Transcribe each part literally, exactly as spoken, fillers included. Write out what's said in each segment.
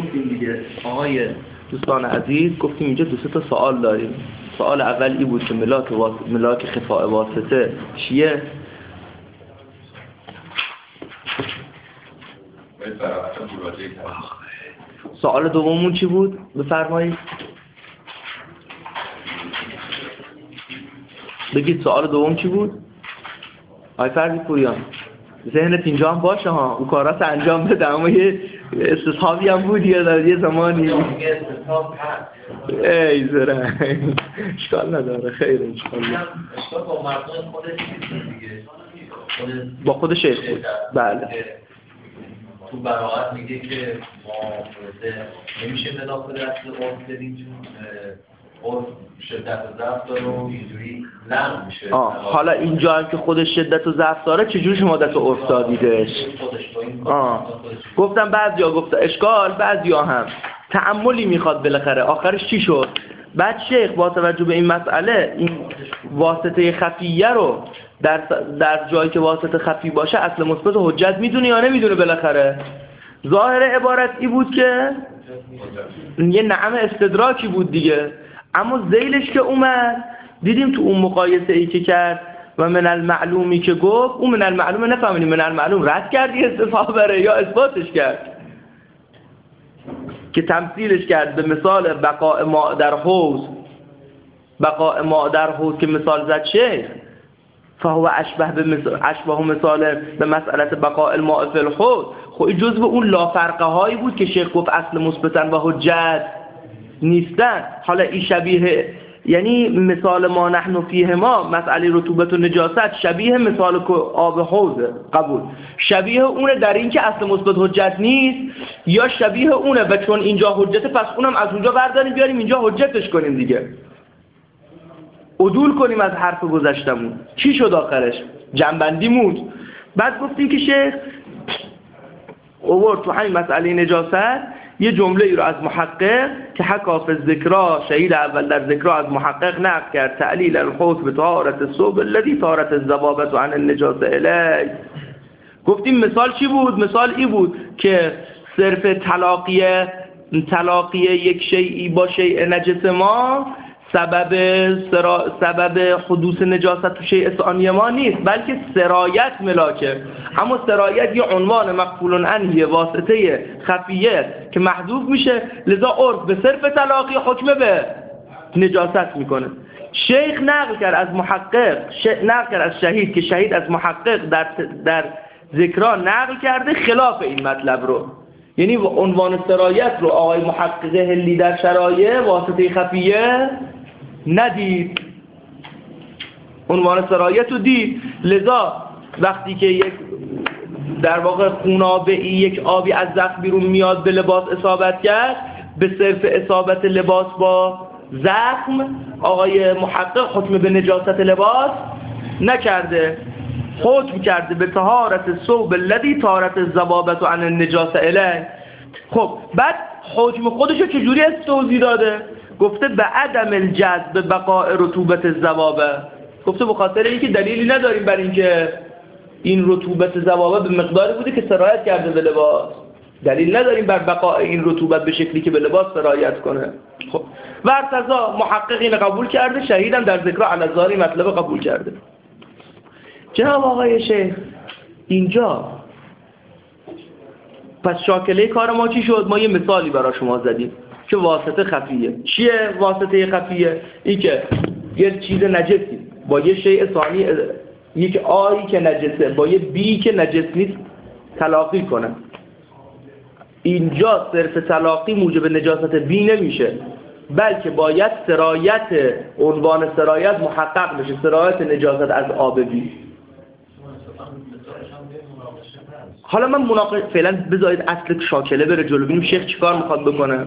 گفتیم دیگه آقای دوستان عزیز، گفتیم اینجا دو سه تا سوال داریم. سوال اول این بود که ملاک واس... ملاک خفاء واسطه چیه؟ سوال دوممون چی بود؟ بفرمایید. بگید سوال دوم چی بود؟ آقای فرزی پوریان ذهنت اینجا هم باشه ها، اون کارات انجام بده، اما یه استصحابی هم بود یه در یه زمانی استصحاب هست. ای زره اشکال نداره، خیره اشکال نداره. اشکال با مردم خودش دیگه، با خود شیخ بود. بله تو براعت میگه که ما نمیشه ملاک به دست عرف بدیم چون عرف شدت و ضعف داره و اینجوری لغو میشه. آه حالا اینجا هم که خودش شدت و ضعف داره چجوری شما دست عرف دادیدش؟ آه گفتم بعضیا گفت اشکال، بعضیا هم تأملی میخواد بالاخره. آخرش چی شد؟ بعد شیخ با توجه به این مسئله این واسطه خفیه رو در در جایی که واسطه خفی باشه اصل مثبت حجت میدونه یا نمیدونه بالاخره؟ ظاهر عبارت ای بود که یه نعم استدراکی بود دیگه، اما ذیلش که اومد دیدیم تو اون مقایسه ای که کرد و من المعلومی که گفت، اون من المعلوم نفهمیدیم من المعلوم رد کردی استفاده بره یا اثباتش کرد که تمثیلش کرد به مثال بقاء ما در حوض، بقاء ما در حوض که مثال زد شیخ فهو اشبه به مثال اشبه مثال به مسئله بقاء الماء فی الحوض. خب این جزء اون لافرقه هایی بود که شیخ گفت اصل مثبتن و حجت نیستن. حالا این شبیه یعنی مثال ما نحن فیه ما مسئله رطوبت و نجاست شبیه مثال آب حوض قبول، شبیه اونه در این که اصل مثبت حجت نیست یا شبیه اونه و چون اینجا حجت پس اونم از اونجا برداریم بیاریم اینجا حجتش کنیم دیگه، عدول کنیم از حرف گذشتمون. چی شد آخرش؟ جنبندی مود. بعد گفتیم که شیخ اوورد تو همین مسئله نجاست یه جمله ای رو از محقق که حکاف ذکرا شهید اول در ذکرا از محقق نقل کرد تعلیل الحوض به طهارت الثوب الذی طهارت الذبابة عن النجاسة الیه. گفتیم مثال چی بود؟ مثال ای بود که صرف تلاقی تلاقی یک شیئی با شیء نجس ما سبب سرا... سبب حدوث نجاست تو شیء ثانی ما نیست، بلکه سرایت ملاکه. اما سرایت یه عنوان مقبول عنه واسطه خفیه که محذوف میشه، لذا عرف به صرف تلاقی حکم به نجاست میکنه. شیخ نقل کرد از محقق ش... نقل کرد از شهید که شهید از محقق در در ذکرا نقل کرده خلاف این مطلب رو، یعنی عنوان سرایت رو آقای محقق هلی در شرایع واسطه خفیه ندید، عنوان سرایت رو دید. لذا وقتی که یک در واقع خونابه‌ای یک آبی از زخم بیرون میاد به لباس اصابت کرد، به صرف اصابت لباس با زخم آقای محقق حکم به نجاست لباس نکرده، حکم کرده به طهارت ثوب الذی طهارت الذبابة عن النجاسة الیه. خب بعد حکم خودشو چجوری توضیح داده؟ گفته به عدم الجذب بقاء رطوبت الذبابة، گفته به خاطر اینکه دلیلی نداریم بر اینکه این رطوبت ذبابة به مقداری بوده که سرایت کرده به لباس، دلیل نداریم بر بقاء این رطوبت به شکلی که به لباس سرایت کنه. خب و ارتضا محقق این قبول کرده، شهیدم در ذکر علازاری مطلب قبول کرده. جناب آقای شیخ اینجا پس شاکله کار ما چی شد؟ ما یه مثالی برای شما زدیم که واسطه خفیه. چیه واسطه خفیه؟ این که یه چیز نجسی با یه شیء ثانی، یک آیی که نجسه با یه بی که نجس نیست تلاقی کنه. اینجا صرف تلاقی موجب نجاست بی نمیشه، بلکه باید سرایت، عنوان سرایت محقق بشه، سرایت نجاست از آب بی. حالا من مناقشه فعلا بذارید اصل شاکله بره جلو ببینیم شیخ چیکار میخواد بکنه.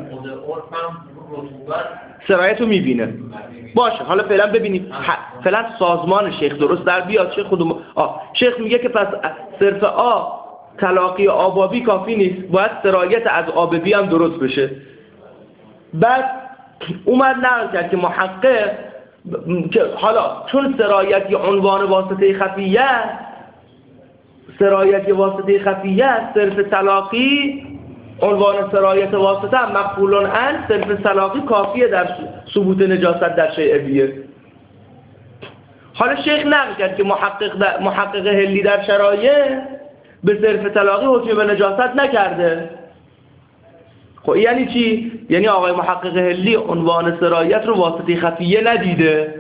سرایت رو میبینه باشه، حالا فعلا ببینیم فعلا سازمان شیخ درست در بیاد. شیخ خودم آه شیخ میگه که پس صرف آ تلاقی آبابی کافی نیست، باید سرایت از آب بی هم درست بشه. بعد اومد نقل کرد که محقق که حالا چون سرایت یه عنوان واسطه خفیه، سرایت یه واسطه خفیه صرف تلاقی عنوان سرایت واسطه هم مقبولون ان صرف سلاقی کافیه در ثبوت نجاست در شیء بیه. حالا شیخ نقل کرد که محقق محقق هلی در شرایع به صرف طلاقی حکم به نجاست نکرده. خب یعنی چی؟ یعنی آقای محقق هلی عنوان سرایت رو واسطه خفیه ندیده.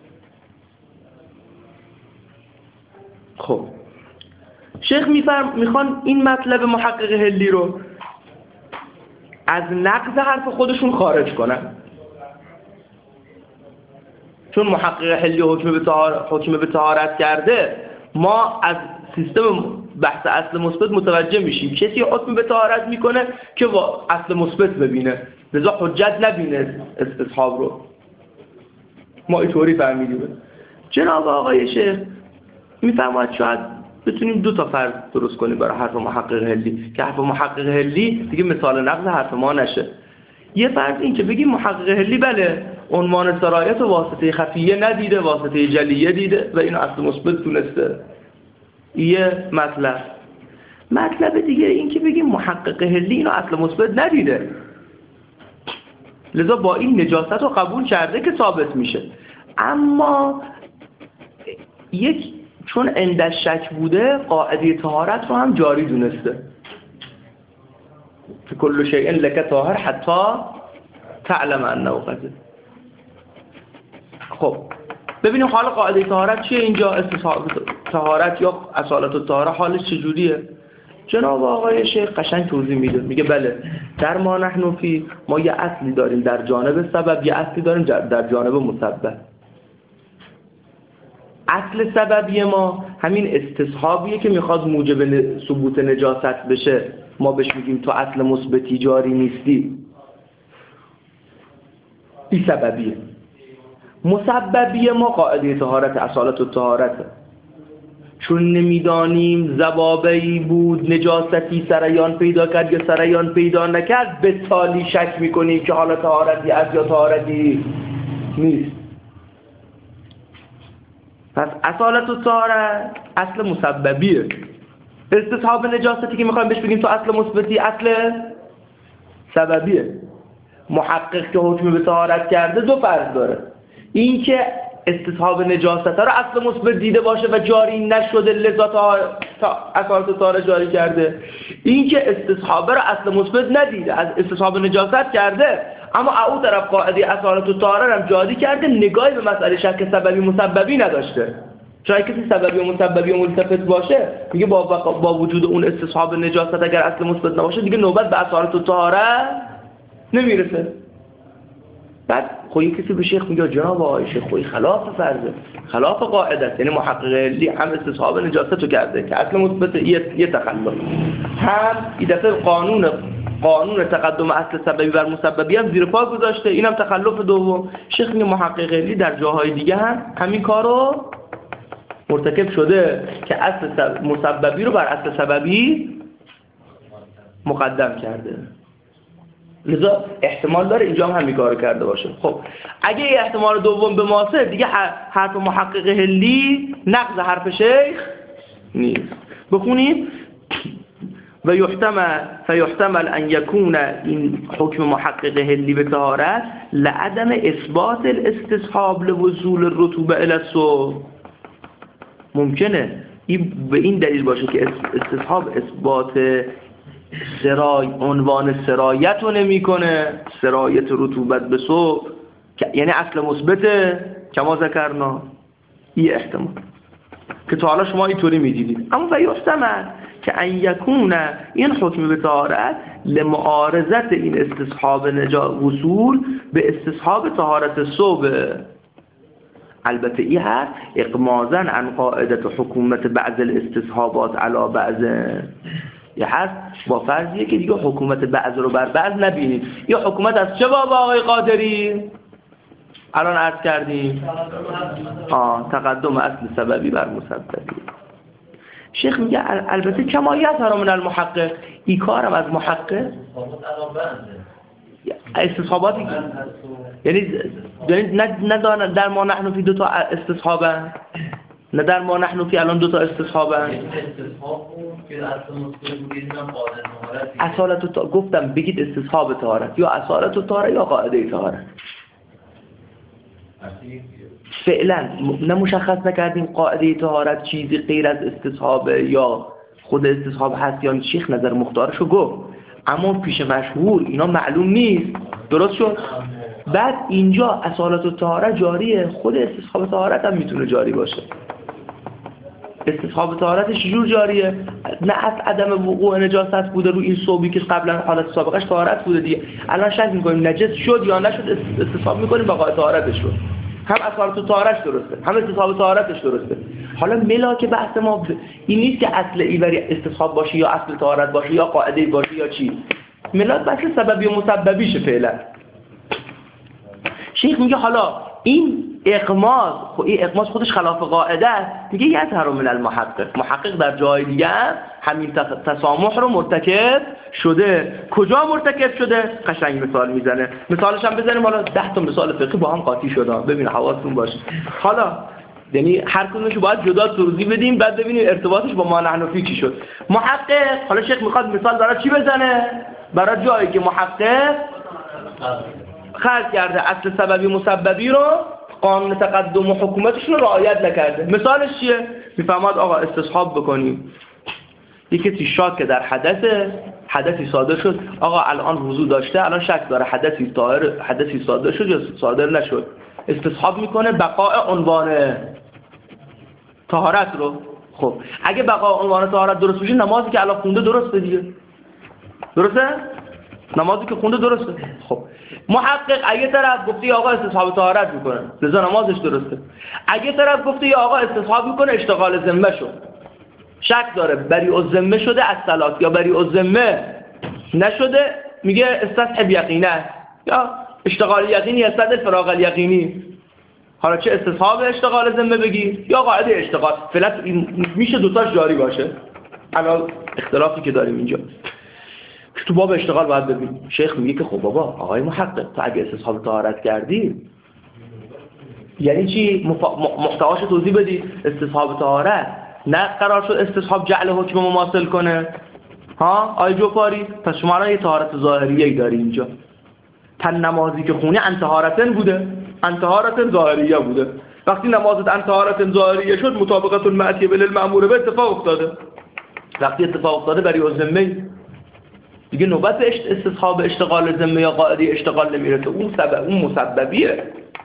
خب شیخ میفرم میخوان این مطلب محقق هلی رو از نقض حرف خودشون خارج کنن، چون محقق هلی حکم به طهارت حکم به طهارت کرده، ما از سیستم بحث اصل مثبت متوجه میشیم کسی حکم به طهارت میکنه که اصل مثبت ببینه، لذا حجت نبینه استصحاب رو. ما اینطوری فهمیدیم. جناب آقای شیخ میفرماید شاید بتونیم دو تا فرض درست کنیم برای حرف محقق هلی که حرف محقق هلی دیگه مثال نقض حرف ما نشه. یه فرض این که بگیم محقق هلی بله عنوان سرایت و واسطه خفیه ندیده، واسطه جلیه دیده و اینو اصل مثبت دونسته. یه مطلب. مطلب دیگه این که بگیم محقق هلی اینو اصل مثبت ندیده، لذا با این نجاست رو قبول کرده که ثابت میشه، اما یک چون اندش شک بوده قاعده طهارت رو هم جاری دونسته که کل شیء لک طاهر حتی تعلم انه قذر. خب ببینیم حال قاعده طهارت چیه اینجا، استصحاب طهارت یا اصالت الطهاره حالش چجوریه. جناب آقای شیخ قشنگ توضیح میده، میگه بله در ما نحن فی ما یه اصلی داریم در جانب سبب، یه اصلی داریم در جانب مسبب. اصل سببی ما همین استصحابیه که میخواد موجب ثبوت نجاست بشه، ما بهش میگیم تو اصل مثبتی جاری نیستی، این سببیه. مسببی ما قاعده طهارت اصالت و طهارت، چون نمیدانیم زبابه‌ای بود نجاستی سریان پیدا کرد یا سریان پیدا نکرد، به تالی شک میکنیم که حالا طهارتی از یا طهارتی نیست. پس اصالت و طهارت اصل مسببیه. استصحاب نجاستی که میخوایم بهش بگیم تو اصل مثبتی اصل سببیه. محقق که حکم به طهارت کرده دو فرض داره، این که استصحاب نجاست رو اصل مثبت دیده باشه و جاری نشده لذا تا اصالت طهارت جاری کرده، این که استصحاب رو اصل مثبت ندیده از استصحاب نجاست کرده، اما او طرف قاعده اصالت طهارت هم جاری کرده، نگاهی به مسئله شک سببی مسببی نداشته. چون کسی سببی و مسببی و ملتفت باشه میگه با, با وجود اون استصحاب نجاست اگر اصل مثبت نباشه دیگه نوبت به اصالت طهارت نمیرسه. بعد خوی کسی به شیخ میگه جناب آقای شیخ خوی خلاف فرضه، خلاف قاعده است، یعنی محقق لی هم استصحاب نجاست رو کرده که اصل مثبت یه تخلف، هم این دفعه قانون قانون تقدم اصل سببی بر مسببی هم زیر پا گذاشته، اینم تخلف دوم. شیخ میگه محقق لی در جاهای دیگه هم همین کارو مرتکب شده که اصل مسببی رو بر اصل سببی مقدم کرده، لذا احتمال داره اینجا هم همین کارو کرده باشه. خب اگه این احتمال دوم به ماسه دیگه حرف محقق هلی نقض حرف شیخ نیست. بخونید و یحتمل فیحتمل ان یکون این حکم محقق هلی به طهارت لعدم اثبات الاستصحاب لوصول الرطوبه الى الصوب. ممکنه این به این دلیل باشه که استصحاب اثبات سرای عنوان سرایت رو نمی کنه، سرایت رطوبت به صوب، یعنی اصل مثبته کما ذکرنا، این احتمال که تا حالا شما اینطوری میدیدید. اما و یحتمل که ان یکون این حکم به طهارت لمعارضت این استصحاب نجا وصول به استصحاب طهارت صوب. البته این هست اقماضاً عن قاعدت حکومت بعض الاستصحابات علی بعض، یه هست با فرضیه که دیگه حکومت بعض رو بر بعض نبینید. یا حکومت از چه باب آقای قادری الان عرض کردیم؟ آه تقدم اصل سببی بر مسببی. شیخ میگه البته کمایت ها من المحقق، این کارم از محقق استصحاباتی یعنی نه در ما نحن فی دو تا استصحابن، نه در ما نحن فی الان دو تا استصحابن، استصحاب که که اصل مثبت بود یه دونم قاعده طهارت. اصالت تا... گفتم بگید استصحاب طهارت یا اصالت طهارت یا قاعده طهارت. فعلا نه مشخص نکردیم قاعده طهارت چیزی غیر از استصحاب یا خود استصحاب هست یا شیخ نظر مختارشو گفت، اما پیش مشهور اینا معلوم نیست. درست شد؟ بعد اینجا اصالت و طهارت جاریه، خود استصحاب طهارت هم میتونه جاری باشه. استصحاب طهارتش چجور جاریه؟ نه از عدم وقوع نجاست بوده رو این ثوبی که قبلا حالت سابقش طهارت بوده دیگه، الان شک میکنیم نجس شد یا نشد، استصحاب میکنیم بقای طهارتش رو. هم اصالت و طهارتش درسته، هم استصحاب طهارتش درسته. حالا ملاک بحث ما ب... این نیست که اصل ایوری استصحاب باشه یا اصل طهارت باشه یا قاعده باشه یا چی. ملاک بحث سببی و مسببیشه فعلا. شیخ میگه حالا این اقماز، خب این اقماز خودش خلاف قاعده است، میگه یظهر من المحقق، محقق در جای دیگه همین تسامح رو مرتکب شده. کجا مرتکب شده؟ قشنگ مثال میزنه، مثالش هم بزنیم. حالا ده تا مثال فقهی با هم قاطی شده، ببین حواستون باشه. حالا یعنی هر کدومش باید جدا توضیح بدیم، بعد ببینیم ارتباطش با ما نحنفی چی شد. محقق، حالا شیخ میخواد مثال برای چی بزنه؟ برای جایی که محقق خرج کرده اصل سببی مسببی رو، قانون تقدم و حکومتش رو رعایت نکرده. مثالش چیه؟ میفهمد آقا استصحاب بکنیم یکی کسی شاک که در حدث حدثی صادر شد، آقا الان وضو داشته، الان شک داره حدثی طاهر حدثی صادر شد یا صادر نشد، استصحاب میکنه بقاء عنوان طهارت رو. خب اگه بقاء عنوان طهارت درست بشه، نمازی که الان خونده درسته دیگه، درسته؟ نمازی که خونده درسته. خب محقق اگه طرف گفته آقا استصحاب طهارت میکنه، لذا نمازش درسته. اگه طرف گفته یا آقا استصحاب میکنه اشتغال ذمه شد، شک داره بریء الذمه شده از صلات یا بریء الذمه نشده، میگه استصحب یقینه یا اشتغال یقینی استدل فراغ الیقینی. حالا چه استصحاب اشتغال ذمه بگی یا قاعده اشتغال، فعلا میشه دوتاش جاری باشه. الان اختلافی که داریم اینجا تو باب اشتغال باید ببینیم. شیخ میگه که خب بابا آقای محقق تو اگه استصحاب طهارت کردی یعنی چی؟ محتواش توضیح بدی. استصحاب طهارت نه قرار شد استصحاب جعل حکم مماثل کنه ها آی جوفاری؟ پس شما الان یه طهارت ظاهریه‌ای داری اینجا، تن نمازی که خونی ان طهارتن بوده، ان طهارت ظاهریه بوده. وقتی نمازت ان طهارت ظاهریه شد، مطابقت المعتی بالمأمور به اتفاق افتاده. وقتی اتفاق افتاده بریء الذمه دیگه نوبت استصحاب اشتغال ذمه یا قاعده اشتغال نمیرسه، اون سبب اون مسببیه.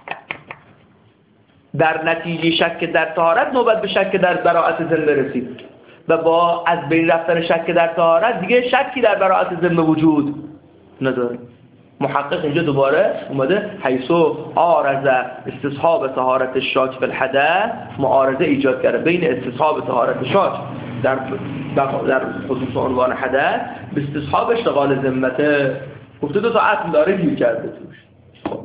در نتیجه شک در طهارت نوبت به شک در براءت ذمه رسید و با از بین رفتن شک در طهارت دیگه شکی در براءت ذمه وجود نداره. محقق اینجا دوباره اومده حیثو عارض استصحاب طهارت شاک فی الحدث، معارضه ایجاد کرده بین استصحاب طهارت شاک در در خصوص عنوان حدث به استصحاب اشتغال ذمته. گفته دو تا اصل داره گیر کرده توش. خب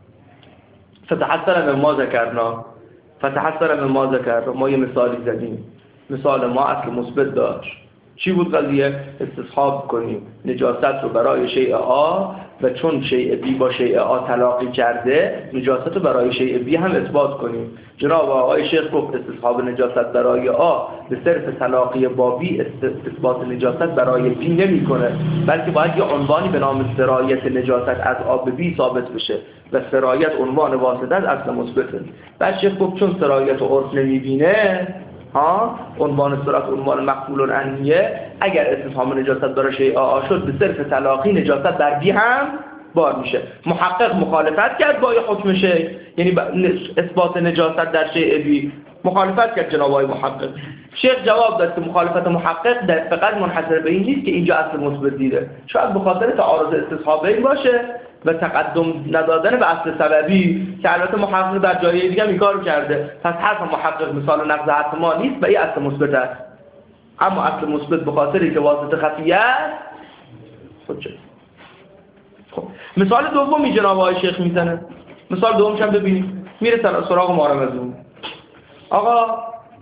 فتحسر من ما ذکرنا فتحسر من ما ذکرنا ما یه مثالی زدیم. مثال ما اصل مثبت داشت. چی بود قضیه؟ استصحاب کنیم نجاست رو برای شیء آ و چون شیء بی با شیء آ تلاقی کرده نجاست رو برای شیء بی هم اثبات کنیم. جناب آقای شیخ گفت استصحاب نجاست برای آ به صرف تلاقی با بی اثبات نجاست برای بی نمی کنه، بلکه باید یه عنوانی به نام سرایت نجاست از آ به بی ثابت بشه و سرایت عنوان واسطه از اصل مثبته. بعد شیخ گفت چون سرایت عرف نمیبینه ها عنوان صورت عنوان مقبول الانیه، اگر استصحاب نجاست برای شیء آ شد به صرف تلاقی نجاست در بی هم بار میشه. محقق مخالفت کرد با حکم شیء، یعنی اثبات نجاست در شیء بی مخالفت کرد جناب آقای محقق. شیخ جواب داد که مخالفت محقق در فقط منحصر به این نیست که اینجا اصل مثبت دیده، شاید به خاطر تعارض استصحابین باشه و تقدم ندادن به اصل سببی که البته محقق در جای دیگه این کارو کرده. پس حرف محقق مثال نقض حرف ما نیست و این اصل مثبت است، اما اصل مثبت به خاطری که واسطه خفیه است خود شد. خب مثال دومی جناب آقای شیخ میزنه. مثال دومش هم ببینیم، میره سراغ مارمزون. آقا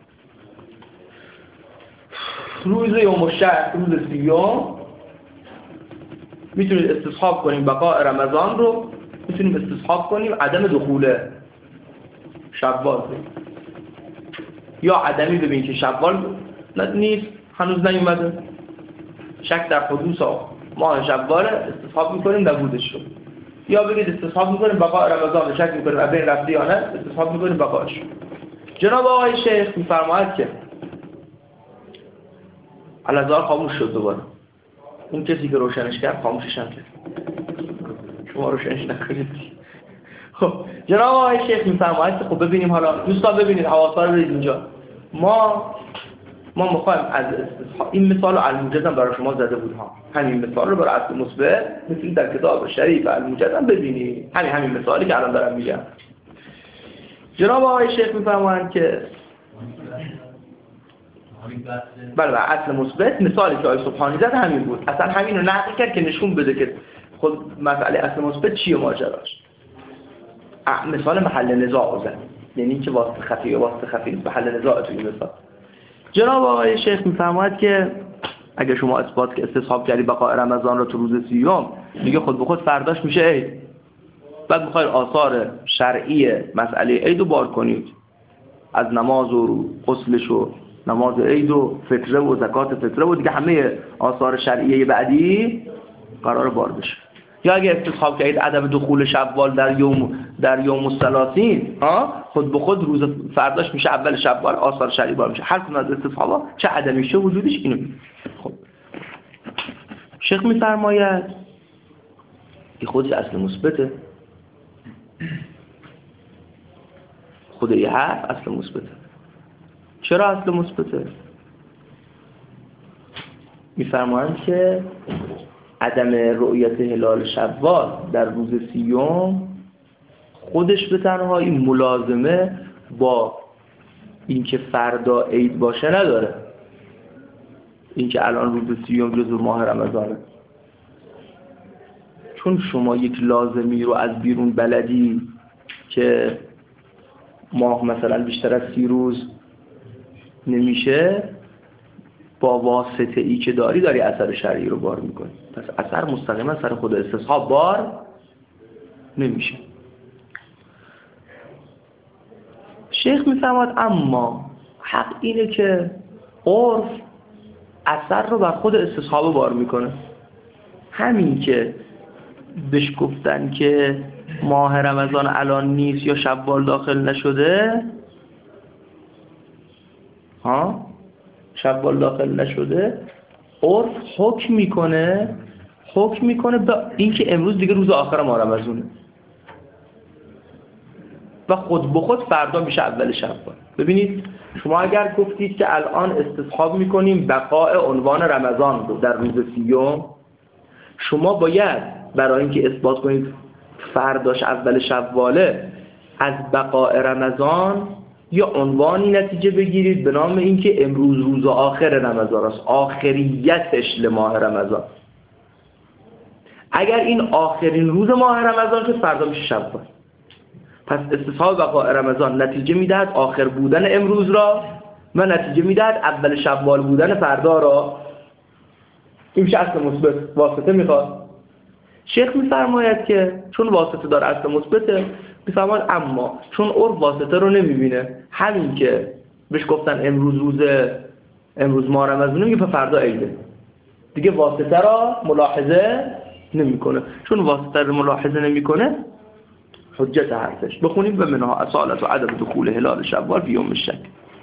روز یوم الشهر، روز سیوم، میتونید استصحاب کنیم بقاء رمضان رو، میتونیم استصحاب کنیم عدم دخول شوال یا عدمی ببین که شوال نیست هنوز نیومده. شک در حدوث ماه شوال استصحاب میکنیم نبودش رو، یا بگید استصحاب میکنیم بقاء رمضان، شک میکنیم از بین رفته یا نه، استصحاب میکنیم بقاءش. جناب آقای شیخ میفرماید که الازار خاموش شد دوباره. اون کسی که روشنش کرد خاموشش هم کرد، شما روشنش نکنید. خب جناب آقای شیخ میفرماید که خب ببینیم، حالا دوستان ببینید حواسا رو برید اینجا. ما ما میخوایم از این مثال رو الموجزم برای شما زده بود ها، همین مثال رو برای اصل مثبت مثل در کتاب شریف الموجزم ببینید، همین همین مثالی که الان دارم میگم. جناب آقای شیخ میفرمایند که بله بله اصل مثبت مثالی که آقای سبحانی زد همین بود، اصلا همین رو نقل کرد که نشون بده که خود مسئله اصل مثبت چیه ماجراش. مثال محل نزاع زد، یعنی اینکه واسطه خفی یا واسطه خفی نیست، محل نزاع توی مثال. جناب آقای شیخ میفرماید که اگه شما اثبات که استصحاب کردی بقاء رمضان رو تو روز سیوم، دیگه خود به خود فرداش میشه عید. بعد میخواید آثار شرعی مسئله عید رو بار کنید، از نماز و غسلش و نماز عید و فطره و زکات فطره و دیگه همه آثار شرعی بعدی قرار بار بشه. یا اگه استصحاب کردید عدم دخول شوال در یوم در یوم الثلاثین، ها خود به خود روز فرداش میشه اول شوال، آثار شرعی بار میشه. هر کدوم از استصحابا چه عدمیش چه وجودش اینو میگه. خب شیخ میفرماید که خودش اصل مثبته، خود یه حرف اصل مثبته. چرا اصل مثبته؟ میفرمایند که عدم رؤیت هلال شوال در روز سیوم خودش به تنهایی ملازمه با اینکه فردا عید باشه نداره. اینکه الان روز سیوم جزو ماه رمضانه، چون شما یک لازمی رو از بیرون بلدی که ماه مثلا بیشتر از سی روز نمیشه، با واسطه ای که داری داری اثر شرعی رو بار میکنی، پس اثر مستقیما سر خود استصحاب بار نمیشه. شیخ میفرماد اما حق اینه که عرف اثر رو بر خود استصحاب بار میکنه. همین که بهش گفتن که ماه رمضان الان نیست یا شوال داخل نشده، ها شوال داخل نشده، عرف حکم میکنه حکم میکنه به اینکه امروز دیگه روز آخر ماه رمضانه و خود به خود فردا میشه اول شوال. ببینید شما اگر گفتید که الان استصحاب میکنیم بقاء عنوان رمضان رو در روز سیوم، شما باید برای اینکه اثبات کنید فرداش اول شواله از بقاء رمضان یا عنوانی نتیجه بگیرید به نام اینکه امروز روز آخر رمضان است، آخریتش لماه رمضان. اگر این آخرین روز ماه رمضان که فردا میشه شوال، پس استصحاب بقاء رمضان نتیجه میدهد آخر بودن امروز را و نتیجه میدهد اول شوال بودن فردا را. این میشه اصل مثبت. واسطه میخواد. شیخ میفرماید که چون واسطه داره اصل مثبته، میفرماید اما چون عرف واسطه رو نمیبینه، همین که بهش گفتن امروز روز امروز ماه رمضانه میگه فردا عیده، دیگه واسطه را ملاحظه نمیکنه. چون واسطه رو ملاحظه نمیکنه حجت حرفش. بخونیم به منها اصالت و عدم دخول هلال شوال فی یوم الشک.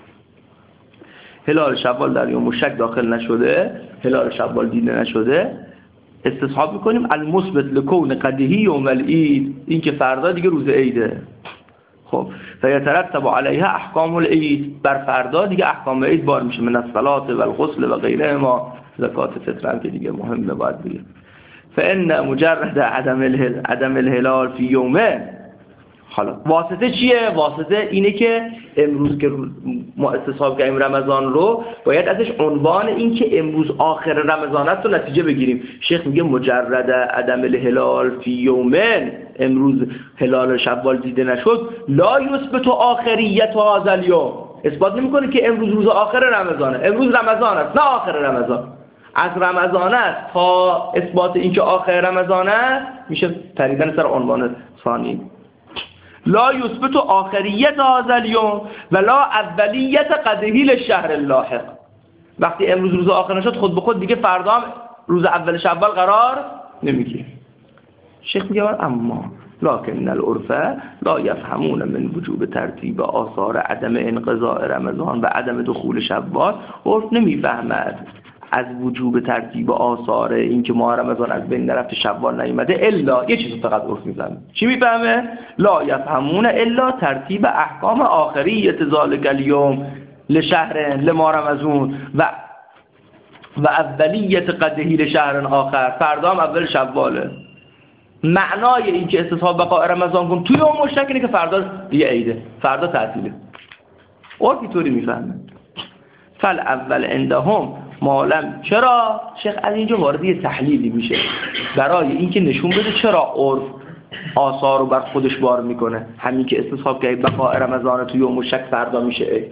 هلال شوال در یوم الشک داخل نشده، هلال شوال دیده نشده، استصحاب میکنیم المثبت لکون قدهی یوم العید، این که فردا دیگه روز عیده. خب فیترتب علیها احکام العید، بر فردا دیگه احکام عید بار میشه، من الصلاه و الغسل و غیره ما، زکات فطر هم که دیگه مهمه باید بگیم. فان مجرد عدم الهلال عدم الهلال فی یومه. حالا واسطه چیه؟ واسطه اینه که امروز که ما استصحاب کردیم رمضان رو، باید ازش عنوان این که امروز آخر رمضان است رو نتیجه بگیریم. شیخ میگه مجرد عدم الهلال فی یومن، امروز هلال شوال دیده نشد، لا یثبت آخریت هذا الیوم، اثبات نمیکنه که امروز روز آخر رمضانه. امروز رمضان است نه آخر رمضان. از رمضان است تا اثبات این که آخر رمضان است میشه پریدن سر عنوان ثانی. لا یثبت آخریت هذا الیوم ولا اولیت قدهی للشهر اللاحق. وقتی امروز روز آخر نشد خود به خود دیگه فردا هم روز اول شوال قرار نمیگیره. شیخ میگه اما لکن العرف لا یفهمون من وجوب ترتیب آثار عدم انقضاء رمضان و عدم دخول شوال. عرف نمیفهمد از وجوب ترتیب آثار این که ماه رمضان از بین نرفته شوال نیامده الا یه چیز فقط عرف میفهمه. چی میفهمه؟ لا یفهمون الا ترتیب احکام آخریت ذالک الیوم لشهر لماه رمضان و و اولیت قدهی لشهر آخر. فردا هم اول شواله. معنای این که استصحاب بقاء رمضان کن توی اون مشترک اینه که فردا دیگه عیده، فردا تعطیله. عرف اینطوری میفهمه. فل اول عندهم معلم. چرا شیخ از اینجا وارد یه تحلیلی میشه برای اینکه نشون بده چرا عرف آثار رو بر خودش بار میکنه. همین که استصحاب که بقاء رمضان توی اون مشترک فردا میشه عید.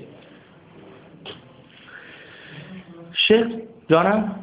شیخ جانم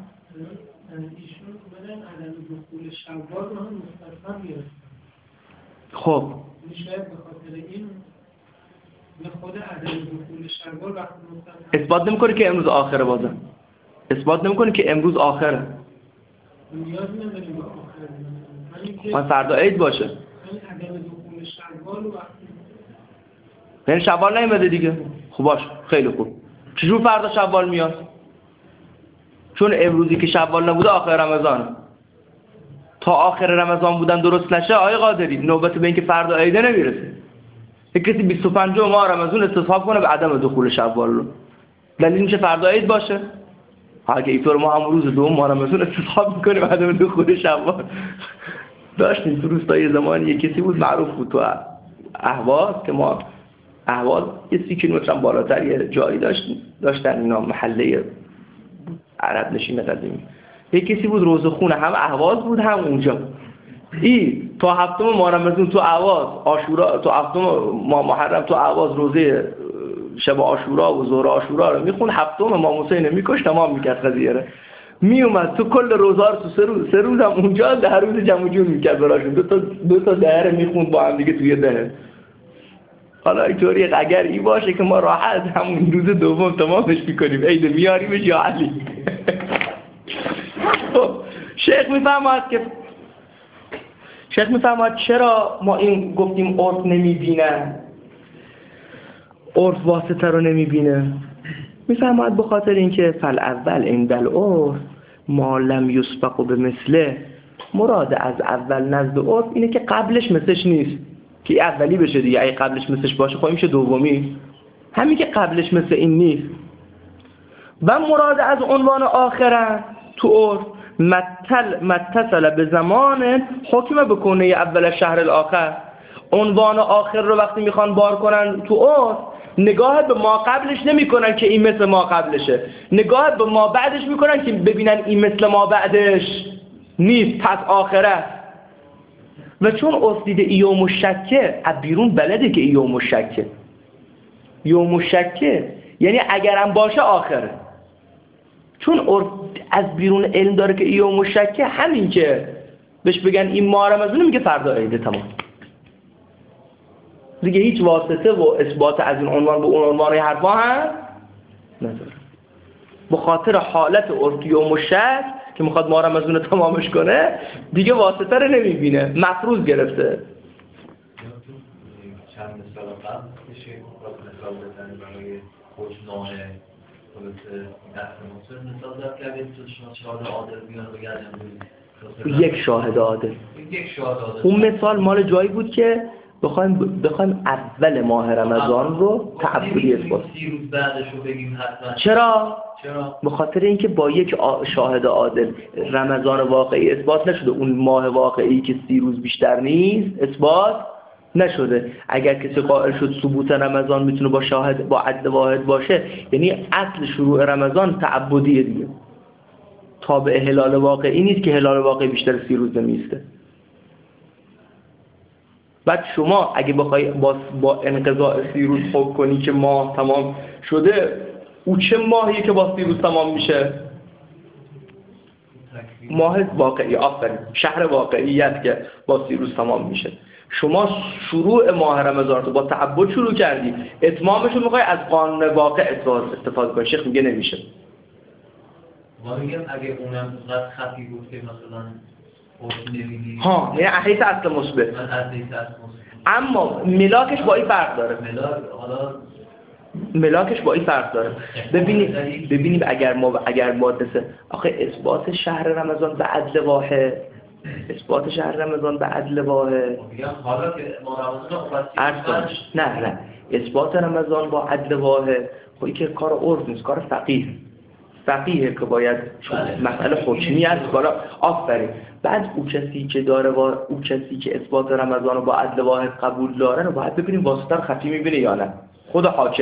خب شاید به خاطر این به خود عدم دخول شوال وقتی اثبات نمیکنه که امروز آخره. بازم اثبات نمیکنه که امروز آخره. نیاز نداریم به آخره. من فردا عید باشه. یعنی عدم دخول شوال وقتی یعنی شوال نیومده دیگه. خب باش خیلی خوب. چجور فردا شوال میاد؟ چون امروزی که شوال نبوده آخر رمضان. تا آخر رمضان بودن درست نشه آقای قادری نوبت به اینکه فردا عیده نمیرسه. یک کسی بیست و پنجم ماه رمضان استصحاب کنه به عدم دخول شوال رو. دلیل میشه فردا عید باشه. اگه اینطور ما هم روز دوم ماه رمضان استصحاب میکنیم به عدم دخول شوال. داشتیم تو روستای زمانی یک کسی بود معروف بود تو اهواز که ما اهواز یه سی کیلومتر هم بالاتر یه جایی داشتیم داشتن اینا محله عرب نشین قدیمی. یک کسی بود روزه خونه هم اهواز بود هم اونجا. این تا هفتم ماه رمضان تو اهواز عاشورا تو هفتم ماه محرم تو اهواز روزه شب عاشورا و ظهر عاشورا رو میخون. هفتم امام حسین میکش تمام میکرد قضیه رو. میومد تو کل روزا رو تو سه روز سه روز هم اونجا ده روز جمع جور میکرد براشون. دو تا دو تا دهر میخوند با هم دیگه توی دهه. حالا اینطوری اگر این باشه که ما راحت همون روز دوم تمامش میکنیم عید میاریمش یا علی. شیخ میفهمد که شیخ میفهمد چرا ما این گفتیم عرف نمیبینه، عرف واسطه رو نمیبینه. میفهمد به خاطر اینکه فل اول عند العرف ما لم یسبق به مثله. مراد از اول نزد عرف اینه که قبلش مثلش نیست که اولی بشه دیگه. اگه قبلش مثلش باشه خب میشه دومی. همین که قبلش مثل این نیست. و مراد از عنوان آخره تو عرف متل متصل به زمان حکم بکنه اول شهر الاخر. عنوان آخر رو وقتی میخوان بار کنن تو عرف نگاه به ما قبلش نمی کنن که این مثل ما قبلشه، نگاه به ما بعدش میکنن که ببینن این مثل ما بعدش نیست پس آخره. و چون عرف دیده یوم الشکه از بیرون بلده که یوم الشکه یوم الشکه یعنی اگرم باشه آخره. چون عرف از بیرون علم داره که یوم الشکه همین که بهش بگن این ماه رمضان میگه فردا عیده تمام دیگه. هیچ واسطه و اثبات از این عنوان به اون عنوان حرفا هم نداره. به خاطر حالت عرف یوم الشک که میخواد ماه رمضان رو تمامش کنه دیگه واسطه رو نمیبینه، مفروض گرفته. چند مثال قبل میشه مثال بزنی برای خوشنانه خلاصه دست مصر مثال داد که تو شما شاهد عادل بیان بگردن یک شاهد عادل. یک شاهد عادل. اون مثال مال جایی بود که بخوایم بخوایم اول ماه رمضان رو تعبدی اثبات. سی روز بعدش رو بگیم حتما. چرا؟ چرا؟ به خاطر اینکه با یک شاهد عادل رمضان واقعی اثبات نشده، اون ماه واقعی که سی روز بیشتر نیست اثبات نشده. اگر کسی قائل شد ثبوت رمضان میتونه با شاهد با عدد واحد باشه، یعنی اصل شروع رمضان تعبدیه دیگه، تابع هلال واقعی نیست که هلال واقعی بیشتر سی روز نمیسته. بعد شما اگه بخوای با, با انقضاء سی روز حکم کنی که ماه تمام شده، او چه ماهیه که با سی روز تمام میشه؟ ماه واقعی، آفرین، شهر واقعیت که با سی روز تمام میشه. شما شروع ماه رمضان رو با تعبد شروع کردی، اتمامش رو میخوای از قانون واقع استفاده کنی. شیخ میگه نمیشه. ما میگم اگه اونم اونقدر خفی بود که مثلا خود نمیدی ها یعنی احیث اصل مثبت، من از نیست اصل مثبت، اما ملاکش با این فرق داره. ملاک حالا ملاکش با این فرق داره. ببینید ببینید اگر ما اگر ما دسته آخه اثبات شهر رمضان به عدل واحد، اثبات شهر رمضان به عدل واحد، میگم حالا که ما رمضان عرض کنم نه نه اثبات رمضان با عدل واحد خب این که کار عرف نیست، کار فقیه فقیه که باید مسئله حکمی است بالا آفرین. بعد او کسی که داره با او کسی که اثبات رمضان رو با عدل واحد قبول داره رو باید ببینیم واسطه رو خفی میبینه یا نه. خود حاکم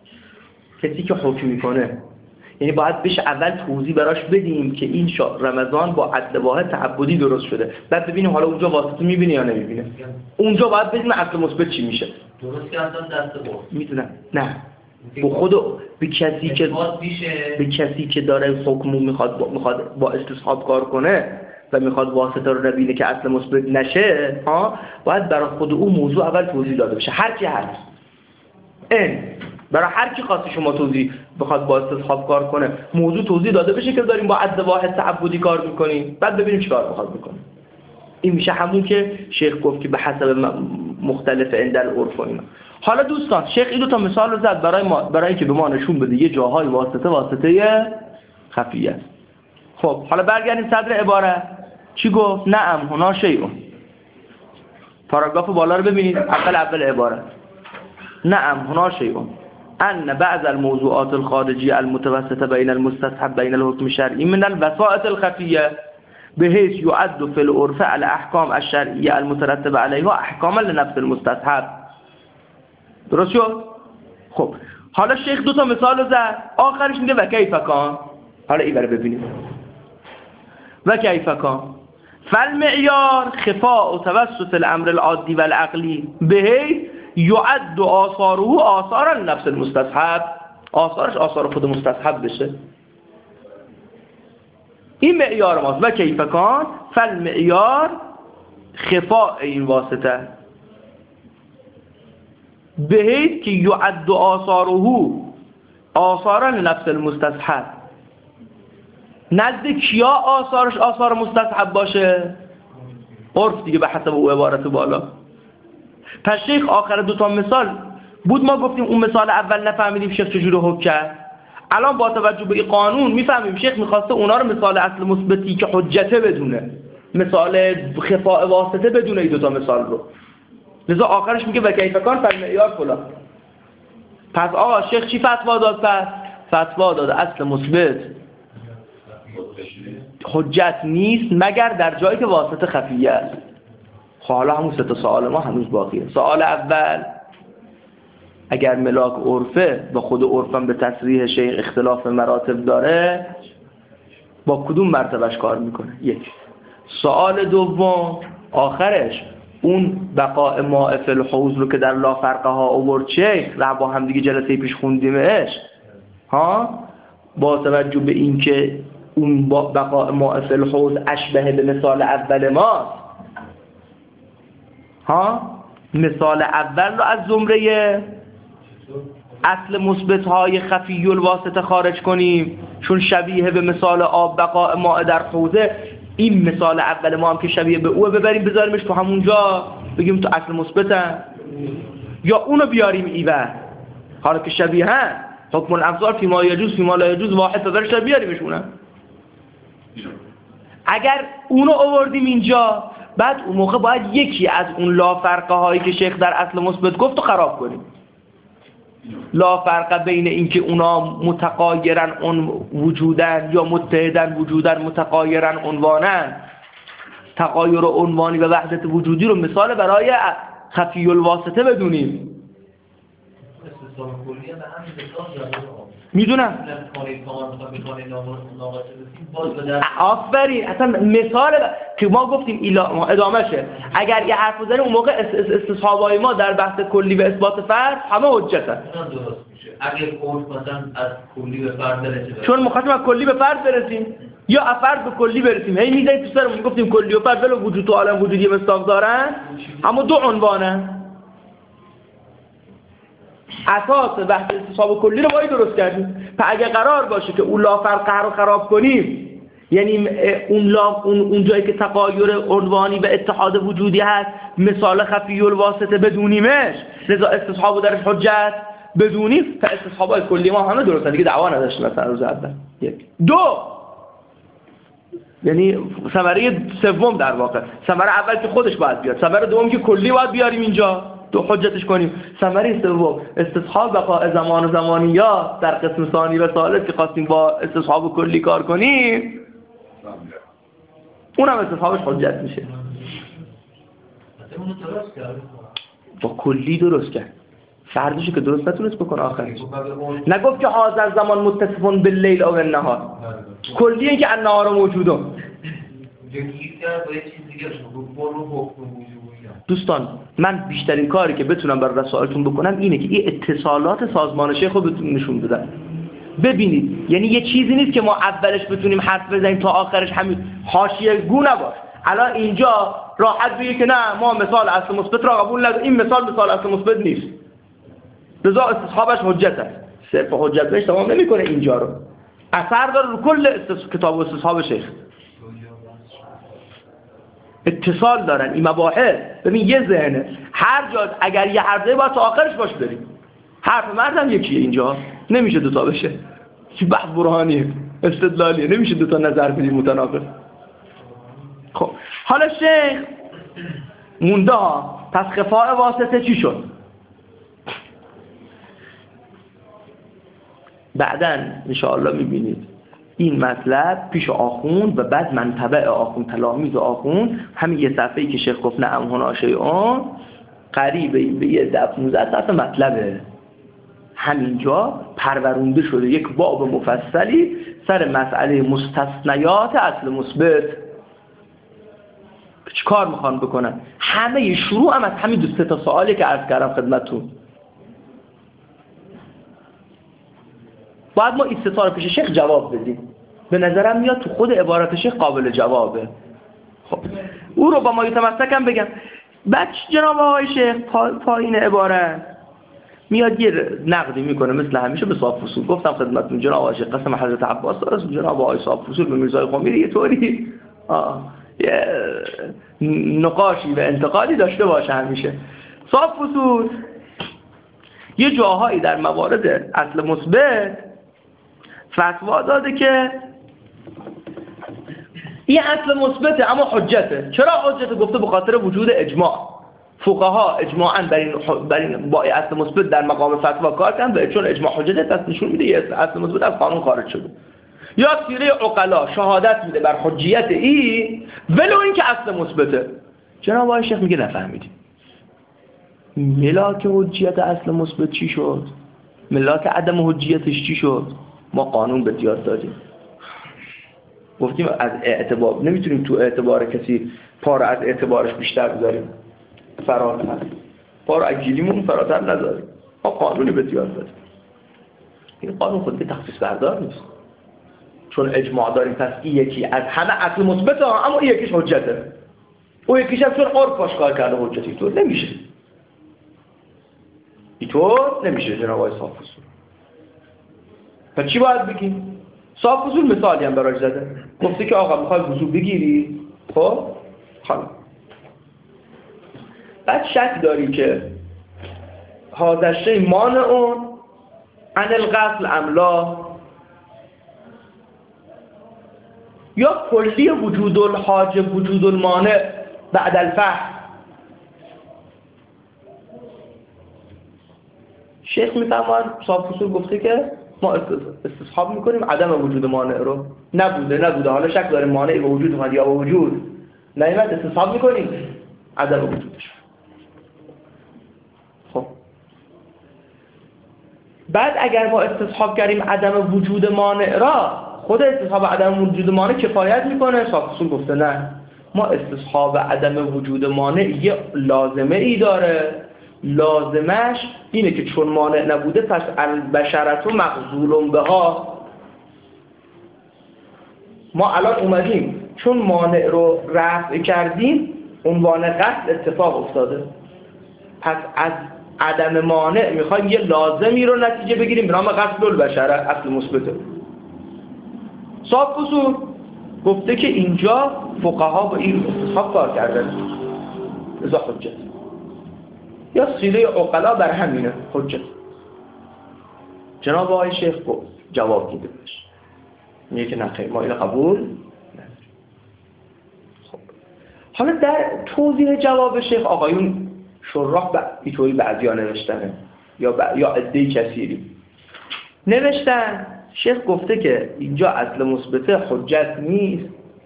کسی که حکم میکنه یعنی باید بهش اول توضیح براش بدیم که این رمضان با عدل واحد تعبدی درست شده، بعد ببینیم حالا اونجا واسطه میبینه یا نمیبینه. اونجا باید بدیم اصل مثبت چی میشه. درست که اصلا دست برد میدونم نه به خود به کسی که به کسی که داره حکمو میخواد میخواد با استصحاب کار کنه و میخواد واسطه رو نبینه که اصل مثبت نشه ها، باید برای خود او موضوع اول توضیح داده بشه. هر کی هست این برای هر کی خاصی شما توضیح بخواد با استصحاب کار کنه موضوع توضیح داده بشه که داریم با عدل واحد تعبدی کار میکنیم، بعد ببینیم چیکار میخواد بکنه. این میشه همون که شیخ گفت که به حسب مختلف اندل عرف و اینا. حالا دوستان شیخ این دو تا مثال رو زد برای ما برای اینکه به ما نشون بده یه جاهای واسطه واسطه خفیه است. خب حالا برگردیم صدر عبارت چی گفت؟ نعم هنا شیء. پاراگراف بالا رو ببینید اول اول عبارت نعم هنا شیء ان بعض الموضوعات الخارجية المتوسطة بين المستصحب بين الحكم الشرعي من الوسائط الخفية بحيث يعد في العرف الاحكام الشرعية المترتبة عليها احكاما لنفس المستصحب. درست شد؟ خب حالا شیخ دو تا مثال زد، آخرش میگه و کیف کان. حالا این رو ببینیم و کیف کان فالمعیار خفاء و توسط الامر العادی و العقلی بحيث یعد آثاره آثارا نفس المستصحب، آثارش آثار خود مستصحب بشه. این معیار ماست و کیف کان فالمعیار خفاء این واسطه بحيث که یعد آثاره آثارا نفس المستصحب. نزد کیا آثارش آثار مستصحب باشه؟ عرف دیگه به حسب او عبارت بالا. پس شیخ آخر دو تا مثال بود ما گفتیم اون مثال اول نفهمیدیم شیخ چجوری حکم کرد، الان با توجه به این قانون میفهمیم شیخ میخواسته اونا رو مثال اصل مثبتی که حجته بدونه، مثال خفاء واسطه بدونه این دو تا مثال رو، لذا آخرش میگه و کیف کان فالمعیار فلان. پس آقا شیخ چی فتوا داد؟ پس فتوا داد اصل مثبت حجت نیست مگر در جایی که واسطه خفیه است. خب حالا همون سه تا سوال ما هنوز باقیه. سوال اول اگر ملاک عرفه و خود عرفم به تصریح شیخ اختلاف مراتب داره با کدوم مرتبهش کار میکنه؟ یک. سوال دوم آخرش اون بقاء ماء فی الحوض رو که در لا فرقه ها آورد شیخ و با هم دیگه جلسه پیش خوندیمش ها، با توجه به این که اون بقاء ماء فی الحوض اشبه به مثال اول ماست ها، مثال اول رو از زمره اصل مثبت های خفی الواسطه خارج کنیم چون شبیه به مثال آب بقاء ماء در حوضه. این مثال اول ما هم که شبیه به اوه ببریم بذاریمش تو همونجا بگیم تو اصل مثبتن، یا اونو بیاریم ایوه حالا که شبیه هن حکم الافضال فی ما یجوز فی ما لا یجوز واحد تذارش رو بیاریمش اونم. اگر اونو آوردیم اینجا بعد اون موقع باید یکی از اون لا فرقه هایی که شیخ در اصل مثبت گفت رو خراب کنیم. لا فرقه بین اینکه اونا متقایرن اون وجودن یا متحدن وجودن متقایرن عنوانن، تقایر عنوانی و وحدت وجودی رو مثال برای خفی الواسطه بدونیم. میدونم آفرین اصلا مثال که ما گفتیم ایلا ادامهشه. اگر یه حرف بزنیم اون موقع استصحابای ما در بحث کلی و اثبات فرد همه حجت هست. اگر قول مثلا از کلی به فرد برسیم چون مخاطب از کلی به فرد برسیم یا از فرد به کلی برسیم هی میذاریم تو سرمون گفتیم کلی و فرد ولو وجود تو عالم وجودی مستاق دارن اما دو عنوانن. اساس بحث استصحاب کلی رو باید درست کردیم. پس اگه قرار باشه که اون لافرقه رو خراب کنیم، یعنی اون لا اون اون جایی که تغایر عنوانی و اتحاد وجودی هست مثال خفی الواسطه بدونیمش، لذا استصحاب و درش حجت بدونیم، پس استصحابای کلی ما همه درسته دیگه، دعوا نداشت مثلا روز اول. یک دو یعنی ثمره سوم در واقع، ثمره اول که خودش باید بیاد، ثمره دوم که کلی باید بیاریم اینجا تو حجتش کنیم، ثمره سوم استصحاب بقاء زمان و زمانیات در قسم ثانی و ثالث که خواستیم با استصحاب کلی کار کنیم، اونم استصحابش حجت میشه. با کلی درست کرد، فردشو که درست نتونست بکنه آخرش. نگفت که هذا زمان متصفون باللیل او النهار، کلیه که النهار موجوده. دوستان من بیشترین کاری که بتونم برای رسائلتون بکنم اینه که این اتصالات سازمان شیخ رو بتونم نشون بدم. ببینید یعنی یه چیزی نیست که ما اولش بتونیم حرف بزنیم تا آخرش همین حاشیه گو نباش. الان اینجا راحت بگی که نه ما مثال اصل مثبت را قبول نداریم، این مثال مثال اصل مثبت نیست، لذا استصحابش حجت است. صرف حجت بهش تمام نمیکنه، اینجا رو اثر داره رو کل کتاب و استصحاب شیخ، اتصال دارن این مباحث. ببین یه ذهنه، هر جا اگر یه حرفه باید تا آخرش باش بریم. حرف مردم یکیه، اینجا نمیشه دوتا بشه، چی بحث برهانیه استدلالیه، نمیشه دوتا نظر بدیم متناقض. خب حالا شیخ مونده ها، پس خفاء واسطه چی شد؟ بعداً انشاءالله میبینید این مطلب پیش آخوند و بعد منطبع آخوند، تلامیذ آخوند، همین یه صفحه‌ای که شیخ گفت نعم هنا شیئون قریب به یه ده پانزده صفحه مطلبه، همینجا پرورونده شده یک باب مفصلی سر مسئله مستثنیات اصل مثبت. چی کار میخوان بکنن؟ همه شروع هم از همین دو سه تا سوالی که عرض کردم خدمتتون. باید ما این سه تا رو پیش شیخ جواب بدیم. به نظرم میاد تو خود عبارت شیخ قابل جوابه. خب او رو با ما یتمسکم بگم. بعد جناب آقای شیخ پا، پایین عبارت میاد یه نقدی میکنه مثل همیشه به صاحب فصول. گفتم خدمتتون جناب آقای شیخ قسم حضرت عباس داره، جناب آقای صاحب فصول به میرزای خمیری یه طوری آه یه نقاشی و انتقادی داشته باشه همیشه. صاحب فصول یه جاهایی در موارد اصل مثبت فتوا داده که این اصل مثبته اما حجته. چرا حجته؟ گفته به خاطر وجود اجماع. فقها اجماعاً بر این بر این با اصل مثبت در مقام فتوا کار کردن و چون اجماع حجته دست نشون میده یه اصل مثبت از قانون خارج شده. یا سیره عقلا شهادت میده بر حجیت این ولو این که اصل مثبته. جناب آقای شیخ میگه نفهمیدیم. ملاک حجیت اصل مثبت چی شد؟ ملاک عدم حجیتش چی شد؟ ما قانون به دیار دادیم. گفتیم از اعتبار نمیتونیم تو اعتبار کسی پا رو از اعتبارش بیشتر بذاریم، فراتر پا رو از گیلیمون فراتر نذاریم. ما قانونی به دیار دادیم. این قانون خود به تخصیص بردار نیست، چون اجماع داریم پس این یکی از همه اصل مثبت ها، اما این یکیش حجته، اون یکیش هم چون عرف باش کار کرده حجتی. تو نمیشه، اینطور نمیشه جناب آقای صاحب فصول. پس چی باید بگیم؟ صاحب فصول مثالی هم براش زده، گفته که آقا میخوای وضو بگیری، خب حالا بعد شک داری که حاضر مانع اون عن الغسل املا، یا کلی وجود الحاجب وجود المانع بعد الفحص. شیخ میفرماید صاحب فصول گفته که ما استصحاب میکنیم عدم وجود مانع رو. نبوده نبوده حالا شک داریم مانعی به وجود اومد یا به وجود نیامد، استصحاب میکنیم عدم وجودش. خب بعد اگر ما استصحاب کردیم عدم وجود مانع را، خود استصحاب عدم وجود مانع کفایت میکنه؟ صاحب فصول گفته نه، ما استصحاب عدم وجود مانع یه لازمه ای داره، لازمش اینه که چون مانع نبوده پس البشرت و مغزول بها. ما الان اومدیم چون مانع رو رفع کردیم عنوان قتل اتفاق افتاده، پس از عدم مانع میخوایم یه لازمی رو نتیجه بگیریم به نام غسل البشره، اصل مثبته. صاحب اصول گفته که اینجا فقها با این استصحاب کار کردن، ازا حجت یا سیره عقلا بر همینه حجت. جناب آقای شیخ گفت جواب دیده بش میگه که نخیر ما اینو قبول نداریم. خب حالا در توضیح جواب شیخ آقایون شراح با اینطوری بعضیا نوشتنه یا ب... یا عده کثیری نوشتن. شیخ گفته که اینجا اصل مثبت حجت نیست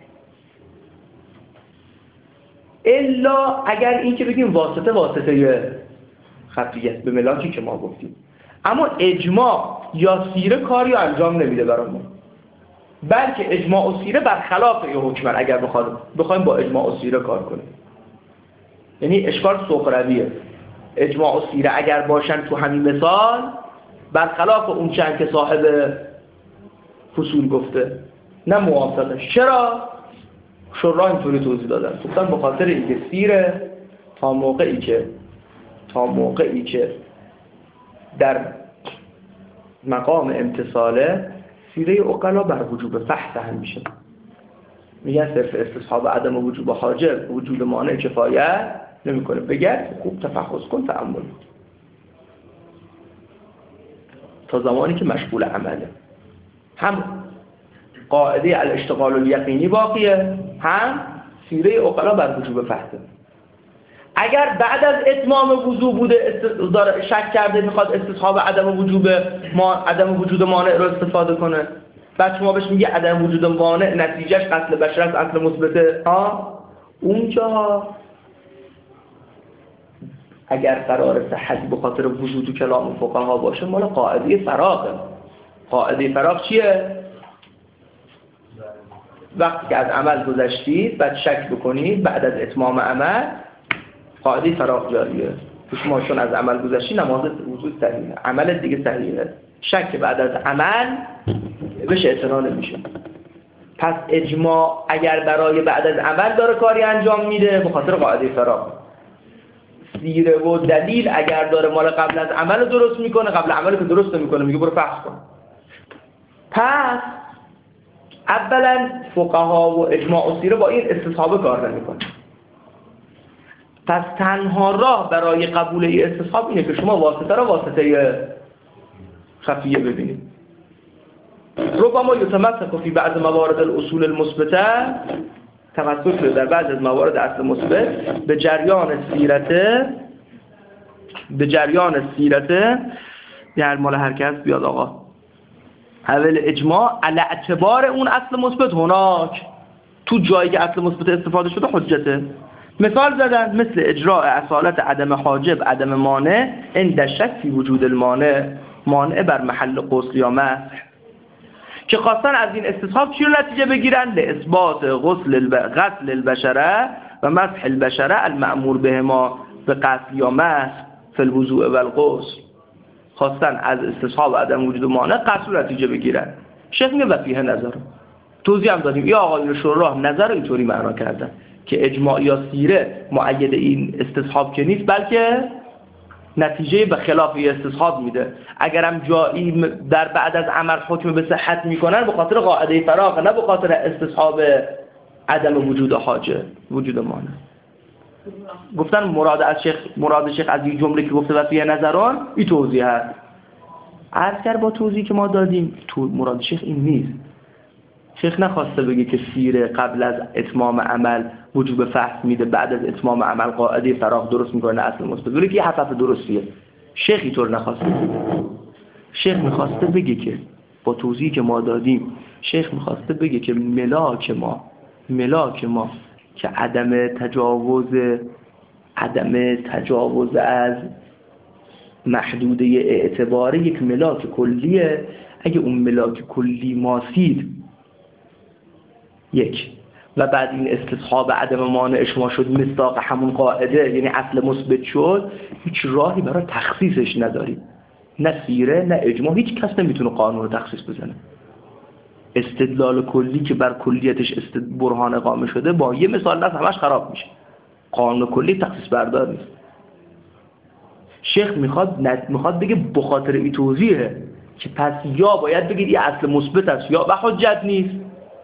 الا اگر این که بگیم واسطه واسطه خفیت به ملاکی که ما گفتیم، اما اجماع یا سیره کاری انجام نمیده برامون، بلکه اجماع و سیره برخلاف یه حکمن. اگر بخواد بخوایم با اجماع و سیره کار کنیم، یعنی اشکال سخرویه. اجماع و سیره اگر باشن تو همین مثال برخلاف اون چند که صاحب فصول گفته، نه موافقش. چرا؟ شراح اینطوری توضیح دادن، گفتن به خاطر اینکه سیره تا موقعی که تا موقعی که در مقام امتصاله سیره عقلا بر وجوب فحص هم میشه. میگن صرف استصحاب عدم وجوب حاجب وجود مانع کفایت نمیکنه. بگرد خوب تفحص کن، تأمل تا زمانی که مشغول عمله. هم قاعده الاشتغال الیقینی باقیه، هم سیره عقلا بر وجوب فحصه. اگر بعد از اتمام وضو بوده داره شک کرده میخواد استصحاب عدم وجوب ما عدم وجود مانع رو استفاده کنه، بعد شما بهش میگه عدم وجود مانع نتیجهش غسل بشره است، اصل مثبته، ها اونجا اگر قرار صحتی به خاطر وجود و کلام فقها باشه مال قاعده فراغه. قاعده فراغ چیه؟ وقتی که از عمل گذشتید بعد شک بکنید بعد از اتمام عمل، قاعده فراغ جاریه. شما چون از عمل گذشتی نماز وضو صحیحه، عمل دیگه صحیحه، شک بعد از عمل بهش اعتنا نمیشه. پس اجماع اگر برای بعد از عمل داره کاری انجام میده به خاطر قاعده فراغ. سیره و دلیل اگر داره مال قبل از عمل درست میکنه، قبل عمل که درست نمیکنه میگه برو فحص کن. پس اولا فقها و اجماع و سیره با این استصحاب کار نمیکنه. پس تنها راه برای قبول این استصحاب اینه که شما واسطه را واسطه خفیه ببینید. ربما یتمسک فی بعض موارد الاصول المثبته، تمسک شده در بعض از موارد اصل مثبت به جریان سیرته به جریان سیرته در مال هر کس بیاد آقا اول اجماع علی اعتبار اون اصل مثبت هناک، تو جایی که اصل مثبت استفاده شده حجته. مثال زدن مثل اجراء اصالت عدم حاجب عدم مانع عند شک فی وجود المانع، مانع بر محل غسل یا مسح، که خواستن از این استصحاب چی رو نتیجه بگیرن؟ لاثبات غسل الب... غسل البشره و مسح البشره المأمور بهما به غسل یا مسح فی الوضوء و الغسل. خواستن از استصحاب عدم وجود مانع غسل رو نتیجه بگیرن. شیخ میگه و فیه نظر. توضیح هم دادیم یا آقایون شراح نظر اینطوری معنا کردن که اجماع یا سیره مؤید این استصحاب که نیست، بلکه نتیجه به خلاف این استصحاب میده. اگرم جایی در بعد از عمل حکم به صحت میکنن به خاطر قاعده فراغ، نه به خاطر استصحاب عدم وجود حاجه وجود مانع. گفتن مراد از شیخ مراد شیخ از این جمله که گفته و فیه نظران این توضیح هست. عرض کرد با توضیحی که ما دادیم تو مراد شیخ این نیست. شیخ نخواسته بگه که سیره قبل از اتمام عمل وجوب فحص میده، بعد از اتمام عمل قاعده فراغ درست میکنه اصل مثبت، ولی که یه حرف درستیه. شیخ اینطور نخواسته بگه. شیخ میخواسته بگه که با توضیحی که ما دادیم شیخ میخواسته بگه که ملاک ما ملاک ما که عدم تجاوز عدم تجاوز از محدوده اعتباری یک ملاک کلیه. اگه اون ملاک کلی ماسید یک و بعد این استصحاب عدم مانع شما شد مصداق همون قاعده، یعنی اصل مثبت شد، هیچ راهی برای تخصیصش نداری، نه سیره نه اجماع، هیچ کس نمیتونه قانون رو تخصیص بزنه. استدلال کلی که بر کلیتش استد برهان اقامه شده با یه مثال نه همش خراب میشه. قانون کلی تخصیص بردار نیست. شیخ میخواد ند... میخواد بگه بخاطر این توضیحه که پس یا باید بگید این اصل مثبت است یا و حجت نیست،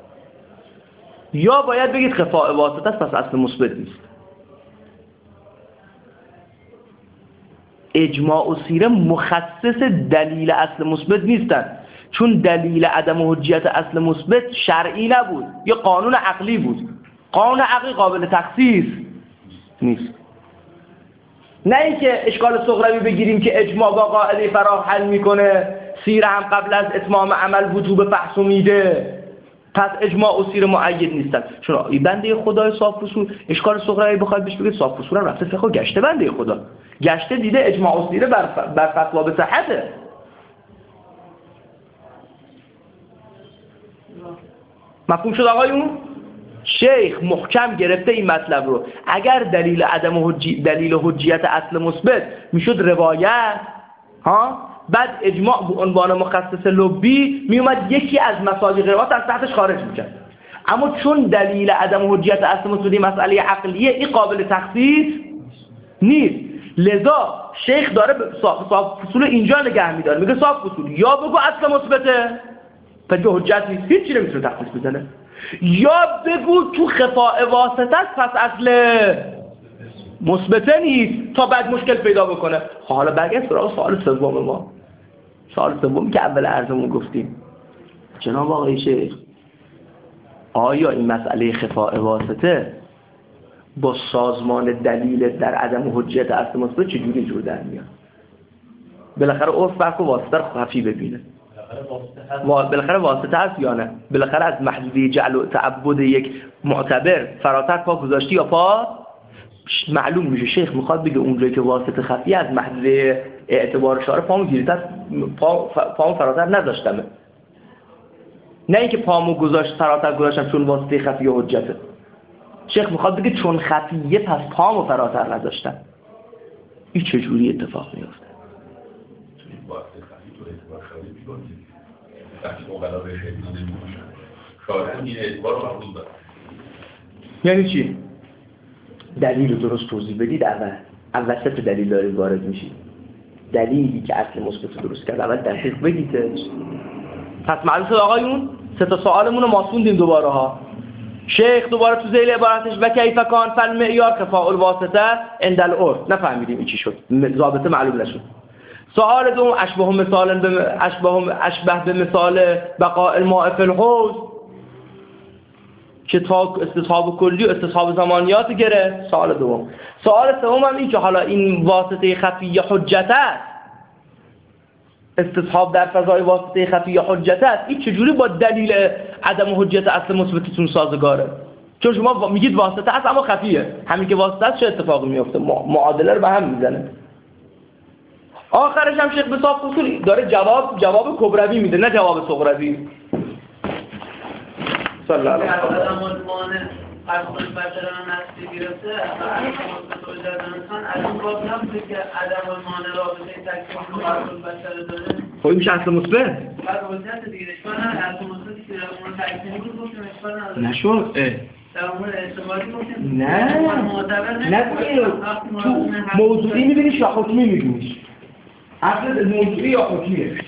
یا باید بگید خفاء واسطه است پس اصل مثبت نیست. اجماع و سیره مخصص دلیل اصل مثبت نیستن، چون دلیل عدم حجیت اصل مثبت شرعی نبود، یه قانون عقلی بود. قانون عقلی قابل تخصیص نیست. نه اینکه اشکال صغروی بگیریم که اجماع با قاعده فراغ حل میکنه، سیره هم قبل از اتمام عمل وجوب بحث میده، پس اجماع و سیره معید نیستن. چون بنده خدای صاف اصول اشکال صغروی بخواد بهش بگید صاف اصول هم رفته فقه گشته، بنده خدا گشته دیده اجماع و سیره بر بر فتوا به صحته. مفهوم شد آقایون؟ شیخ محکم گرفته این مطلب رو. اگر دلیل عدم حجی... دلیل حجیت اصل مثبت میشد روایت ها، بعد اجماع به عنوان مخصص لبی میومد یکی از مساجق روایت از تحتش خارج میکرد. اما چون دلیل عدم حجیت اصل مثبت مسئله عقلیه، این قابل تخصیص نیست، لذا شیخ داره صاف اصول اینجا نگه میداره، میگه صاف اصول یا بگو اصل مثبته پس به حجت نیست، هیچی نمیتونه تخصیص بزنه، یا بگو تو خفاء واسطه است پس اصل مثبته نیست تا بعد مشکل پیدا بکنه. حالا برگرد سراغ سوال سوم ما، سوال سومی که اول عرضمون گفتیم. جناب آقای شیخ، آیا این مسئله خفاء واسطه با سازمان دلیل در عدم حجیت اصل مثبت چجوری جور در میاد؟ بالاخره عرف فرق و واسطه رو خفی ببینه. بالاخره واسطه هست یا نه؟ بالاخره از محدوده جعل و تعبد یک معتبر فراتر پا گذاشتی یا پا معلوم میشه. شیخ میخواد بگه اونجایی که واسطه خفی از محدوده اعتبار شارع پامو گیرتر پا پامو فراتر نذاشتمه، نه اینکه پامو گذاشت فراتر گذاشتم چون واسطه خفی و حجته. شیخ میخواد بگه چون خفیه پس پامو فراتر نذاشتم. این چجوری اتفاق میفته؟ یعنی چی؟ دلیل رو درست توضیح بدید. اول اول سه تا دلیل دارید وارد میشید. دلیلی که اصل مثبت درست کرد اول دقیق بگیدش. پس معلوم شد آقایون سه تا سوالمون رو ماسوندیم دوباره ها. شیخ دوباره تو ذیل عبارتش و کیف کان فالمعیار خفاء الواسطه عند العرف، نفهمیدیم این چی شد، ضابطه معلوم نشد. سوال دوم اشبه مثال به اشبه اشبه به مثال بقاء الماء فی الحوض که تا استصحاب کلی و استصحاب زمانیات گره. سوال دوم. سوال سوم هم این که حالا این واسطه خفی حجت است، استصحاب در فضای واسطه خفی حجت است، این چجوری با دلیل عدم حجت اصل مثبتتون سازگاره؟ چون شما میگید واسطه است اما خفیه، همین که واسطه است چه اتفاقی میفته؟ معادله رو به هم میزنه. آخرش هم شیخ به صاف اصول داره جواب جواب کبروی میده، نه جواب صغروی. صلی الله علیه و آله. اصل بشر هم نسلی گرفته اصلا مثبت و جدنسان از اون باب نبوده که عدم المانع رابطه تکلیف و اصل بشر داره. خب این میشه اصل مثبت؟ بعد وجهت دیگه اشکال نداره، اصل مثبتی که در اون تکلیفی بود گفتیم اشکال نداره. نشد. در مورد اعتباری گفتیم نه نه تو موضوعی میبینیش یا حکمی میبینیش؟ اصل موضوعی یا حکمیه؟